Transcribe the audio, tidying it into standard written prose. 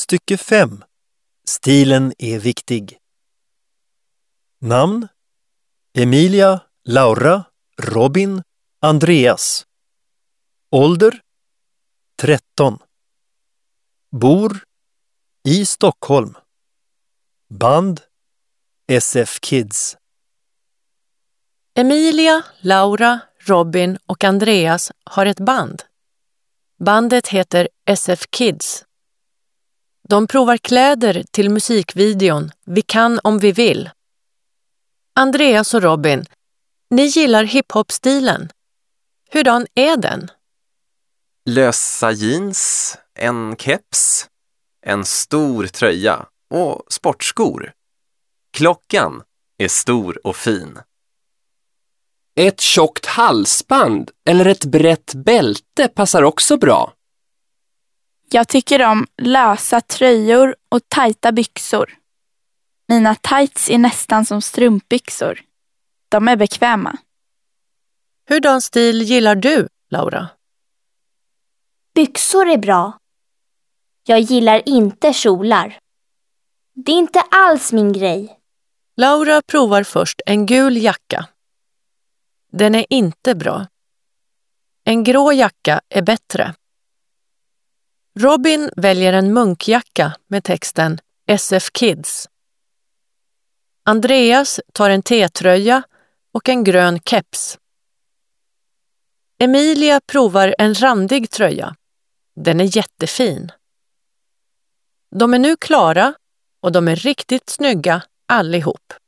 Stycke 5. Stilen är viktig. Namn: Emilia, Laura, Robin, Andreas. Ålder: 13. Bor i Stockholm. Band: SF Kids. Emilia, Laura, Robin och Andreas har ett band. Bandet heter SF Kids. De provar kläder till musikvideon Vi kan om vi vill. Andreas och Robin, ni gillar hiphop-stilen. Hurdan är den? Lösa jeans, en keps, en stor tröja och sportskor. Klockan är stor och fin. Ett tjockt halsband eller ett brett bälte passar också bra. Jag tycker om lösa tröjor och tajta byxor. Mina tights är nästan som strumpbyxor. De är bekväma. Hurdan stil gillar du, Laura? Byxor är bra. Jag gillar inte kjolar. Det är inte alls min grej. Laura provar först en gul jacka. Den är inte bra. En grå jacka är bättre. Robin väljer en munkjacka med texten SF Kids. Andreas tar en T-tröja och en grön keps. Emilia provar en randig tröja. Den är jättefin. De är nu klara och de är riktigt snygga allihop.